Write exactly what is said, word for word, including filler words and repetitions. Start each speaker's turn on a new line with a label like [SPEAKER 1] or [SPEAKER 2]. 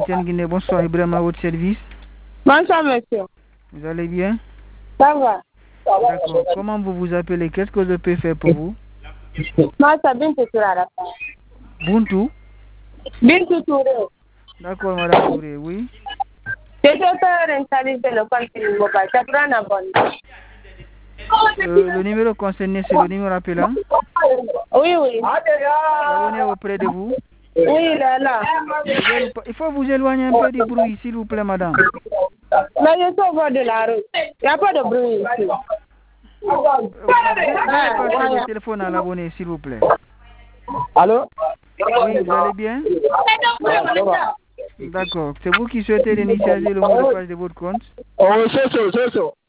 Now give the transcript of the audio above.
[SPEAKER 1] Saint-Étienne Guinée, bonsoir Ibrahim à votre service.
[SPEAKER 2] Bonsoir monsieur.
[SPEAKER 1] Vous allez bien?
[SPEAKER 2] Ça va.
[SPEAKER 1] D'accord. Comment vous vous appelez? Qu'est-ce que je peux faire pour vous?
[SPEAKER 2] Moi, c'est Bintou Touré à la fin.
[SPEAKER 1] Buntu?
[SPEAKER 2] Bintou Touré.
[SPEAKER 1] D'accord, madame Touré, oui.
[SPEAKER 2] Je peux réinstaliser le compte mobile. Ça prend un abonnement.
[SPEAKER 1] Euh, le numéro concerné, c'est le numéro appelant?
[SPEAKER 2] Oui, oui.
[SPEAKER 1] L'abonné auprès de vous?
[SPEAKER 2] Oui, il est là.
[SPEAKER 1] Il faut vous éloigner un peu du bruit, s'il vous plaît, madame.
[SPEAKER 2] Mais je suis au bord de la route. Il n'y a pas de bruit ici.
[SPEAKER 1] Veuillez passer le téléphone à l'abonné, s'il vous plaît.
[SPEAKER 3] Allô?
[SPEAKER 1] Oui, vous allez bien? D'accord. C'est vous qui souhaitez réinitialiser le mot de passe de votre compte?
[SPEAKER 3] Oh, c'est ça, c'est ça.